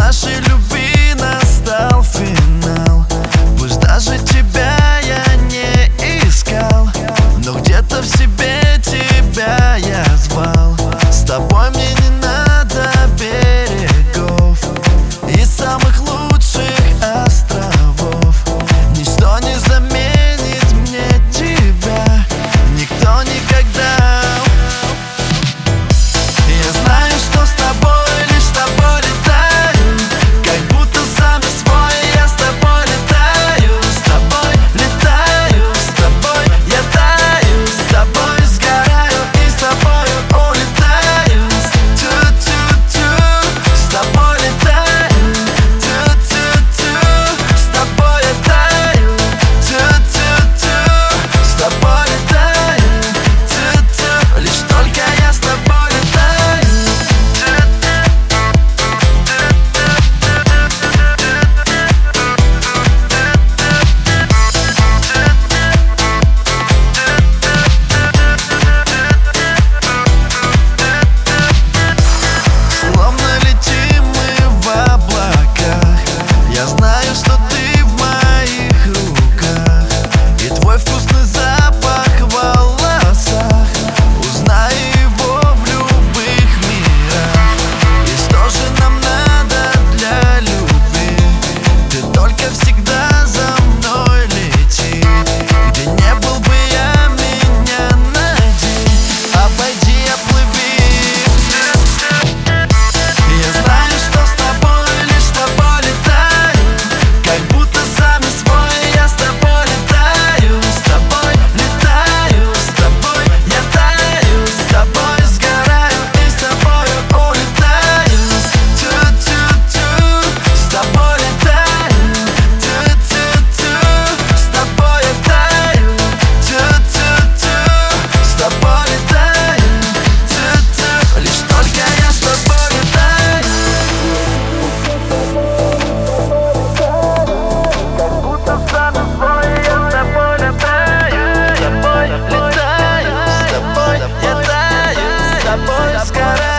нашей любви настал финал. Пусть даже тебя я не искал, но где-то в себе тебя я звал. С тобой мне не надо берегов и самых лучших островов. Ничто не заменит мне тебя, никто никогда. Я знаю, что с тобой, лишь с тобой летаю, как будто сам не свой, я с тобой летаю. С тобой летаю, с тобой я таю, с тобой сгораю и с тобою улетаю. Тю-тю-тю, с тобой летаю. Тю-тю-тю, с тобой я таю. Тю-тю-тю, с тобой летаю. Тю-тю, лишь только я с тобой летаю. Словно летим мы в облаках. Я знаю, что ты в моих руках, и твой вкусный запах в волосах. Узнай его в любых мирах. И что же нам надо для любви? Ты только всегда за мной лети. Где не был бы я, меня найди. Обойди, оплыви. Я знаю, что с тобой, лишь с тобой летаю, как будто сам не свой, я с тобой летаю. С тобой летаю, с тобой я таю, с тобой сгораю и с тобою улетаю. Тю-тю-тю, с тобой летаю. Тю-тю-тю, с тобой я таю. Тю-тю-тю, с тобой летаю. Тю-тю, лишь только я с тобой летаю. Как будто сам не свой, я с тобой летаю. С тобой летаю, с тобой я таю, с тобой сгораю.